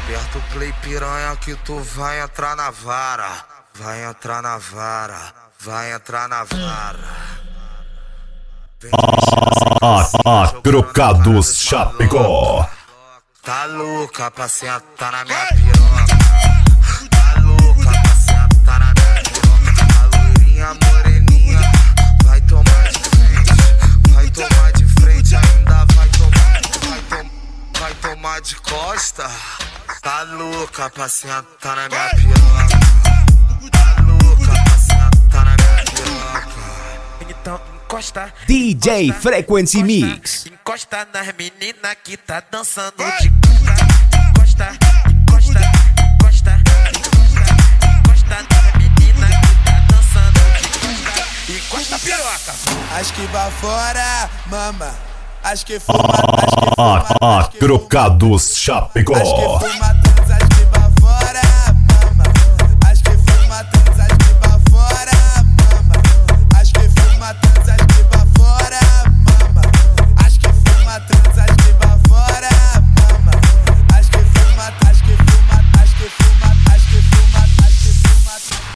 Aperta o play piranha que tu vai entrar na vara. Vai entrar na vara, vai entrar na vara. Trocados Chapecó. Tá louca pra sentar na minha piroca. Tá louca pra sentar na minha piroca. A loirinha moreninha vai tomar de frente. Vai tomar de frente, ainda vai tomar de costa. Tá louca pra sentar na minha piroca. Tá louca pra sentar na minha piroca. Então encosta, DJ encosta, Frequency encosta, Mix. encosta nas meninas que tá dançando de cuca. Encosta, encosta, encosta, encosta, encosta nas meninas que tá dançando de cuca. Encosta a piroca. Acho que vai fora, mama. Acho que fuma, acho que fuma, acho que fuma. Trocados Chapecó. Acho que fuma